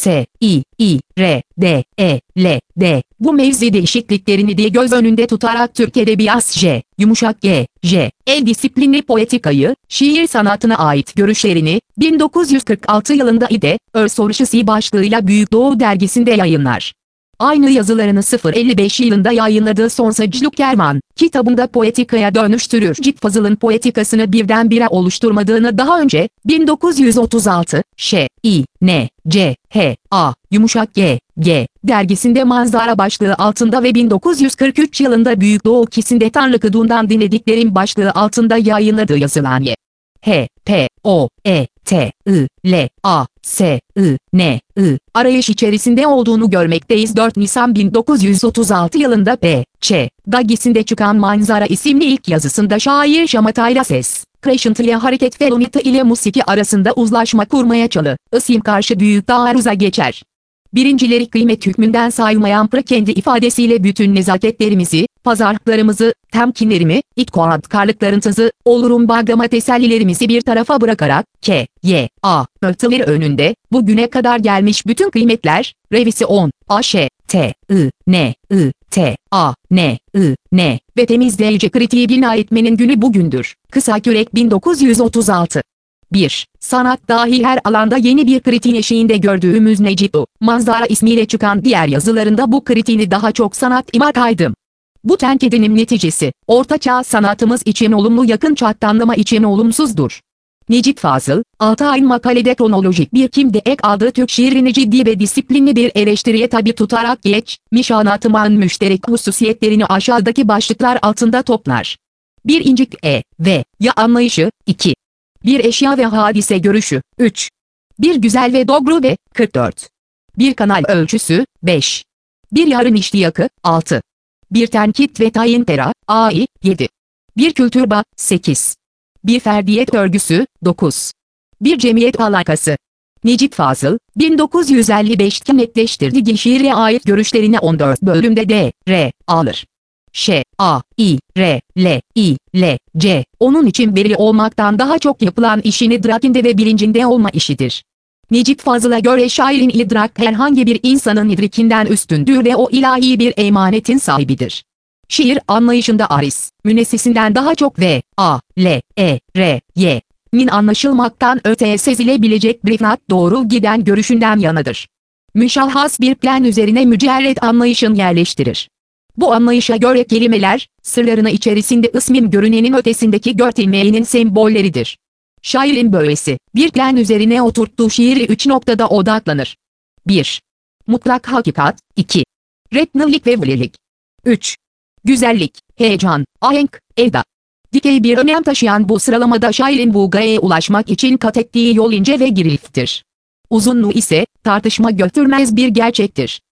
S, I, R, D, E, L, D. Bu mevzi değişikliklerini de göz önünde tutarak Türk Edebiyat yumuşak G, el disiplini poetikayı, şiir sanatına ait görüşlerini, 1946 yılında İde, Soruşusu başlığıyla Büyük Doğu dergisinde yayınlar. Aynı yazılarını 055 yılında yayınladığı Sonsuzluk Kervan kitabında poetikaya dönüştürür. Necip Fazıl'ın poetikasını birdenbire oluşturmadığını daha önce, 1936, yumuşak G, dergisinde Manzara başlığı altında ve 1943 yılında Büyük Doğu ikisinde Tanrı Kıdığından dinlediklerim başlığı altında yayınladığı yazılan arayış içerisinde olduğunu görmekteyiz. 4 Nisan 1936 yılında dergisinde çıkan Manzara isimli ilk yazısında şair şamatayla ses, kreşintiyle hareket ve unita ile musiki arasında uzlaşma kurmaya çalışır karşı büyük taarruza geçer. Birincileri kıymet hükmünden saymayan kendi ifadesiyle bütün nezaketlerimizi, pazarlıklarımızı, temkinlerimi, itkoatkarlıklarınızı, olurum bağlama tesellilerimizi bir tarafa bırakarak, örtüleri önünde, bugüne kadar gelmiş bütün kıymetler, revizyon, ve temizleyici kritiği bina etmenin günü bugündür. Kısa Kürek 1936. 1. Sanat dahi her alanda yeni bir kritiğin eşiğinde gördüğümüz Necip Manzara ismiyle çıkan diğer yazılarında bu kritiğini daha çok sanat imakaydım. Bu tenkidinin neticesi, ortaçağ sanatımız için olumlu yakın çağ için olumsuzdur. Necip Fazıl, Altay'ın makalede kronolojik bir kimde ek aldığı Türk şiirini ciddi ve disiplinli bir eleştiriye tabi tutarak geçmiş anlatımın müşterek hususiyetlerini aşağıdaki başlıklar altında toplar. 1. Ve ya anlayışı, 2. Bir eşya ve hadise görüşü, 3. Bir güzel ve doğru ve, 44. Bir kanal ölçüsü, 5. Bir yarın iştiyakı, 6. Bir tenkit ve tayin tera, 7. Bir kültür 8. Bir ferdiyet örgüsü, 9. Bir cemiyet alakası. Necip Fazıl, 1955'te netleştirdiği şiire ait görüşlerini 14 bölümde alır. Onun için belli olmaktan daha çok yapılan işin idrakinde ve bilincinde olma işidir. Necip Fazıl'a göre şairin idrak herhangi bir insanın idrikinden üstündür ve o ilahi bir emanetin sahibidir. Şiir anlayışında aris, münessisinden daha çok nin anlaşılmaktan öteye sezilebilecek bir doğru giden görüşünden yanadır. Müşahhas bir plan üzerine mücerret anlayışın yerleştirir. Bu anlayışa göre kelimeler, sırlarına içerisinde ismin görünenin ötesindeki görülmeyenin sembolleridir. Şairin böylesi, bir plan üzerine oturttuğu şiiri 3 noktada odaklanır. 1. Mutlak hakikat, 2. Retnilik ve velilik. 3. Güzellik, heyecan, ahenk, eda. Dikey bir önem taşıyan bu sıralamada şairin bu gayeye ulaşmak için kat ettiği yol ince ve girifttir. Uzunluğu ise, tartışma götürmez bir gerçektir.